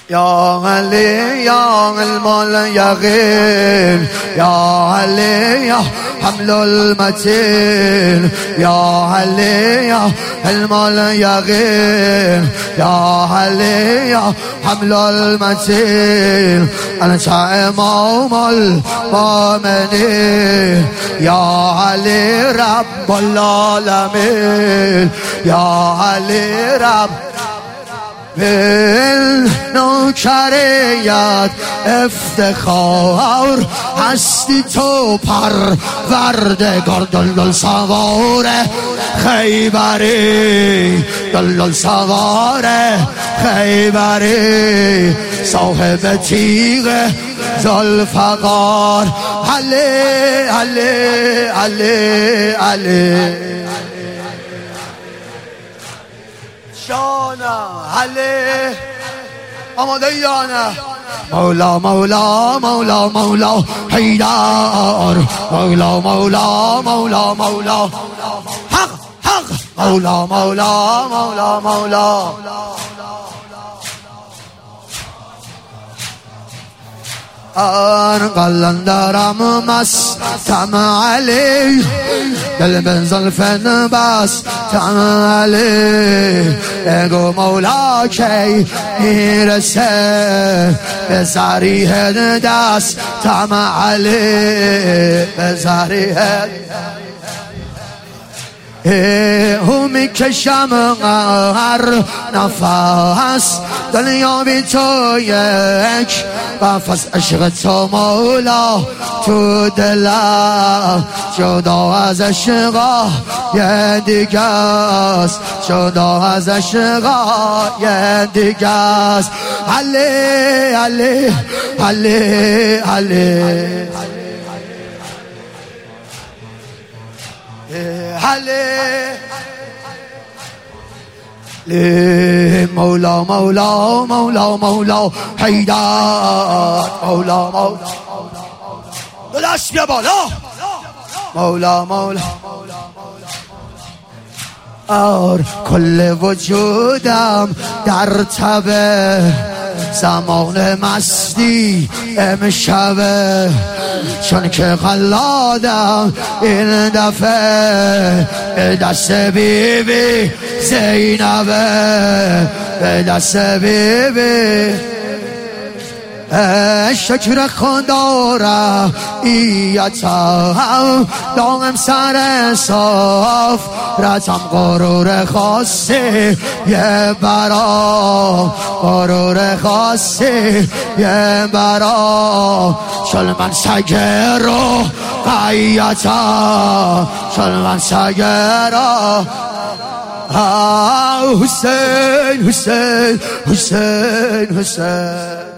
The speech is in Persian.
يا علي يا المال يغين، يا علي يا حمل المتين، يا علي يا المال يغين، يا علي يا حمل المتين، أنت إمام المؤمنين، يا علي رب العالمين، يا علي رب بالنوکریت افتخار هستی تو پروردگار. دلدل سوار خیبری، دلدل سوار خیبری، صاحب تیغ ذوالفقار. علی علی علی علی شانا علی آماده یانه. مولا مولا مولا مولا حیدر، مولا مولا مولا مولا حق حق، مولا مولا مولا مولا قلندرم مستم علی، دل به زلفن بستم علی، بگو مولا کی میرسه به ذریح دستم علی، به ذریح او میکشم هر نفس، دنیا بی تو یک قفس، عشق تو مولا تو دلم، جدا از عشقا یه دیگه است، جدا از عشقا یه دیگه است. علی علی علی علی علی مولا مولا مولا مولا حیدر، مولا مولا دلش بیا بالا، مولا مولا کل وجودم در تبه، زمان مستی امشبه، چون که قلادم این دفعه به دست بیبی زینبه، به دست بیبی شکر خدا رعیتم، دامم سر صاف رتم غرور خاصی یه برام، غرور خاصی یه برام، چون من سگر رو قیتم، چون من سگر رو حسین حسین حسین حسین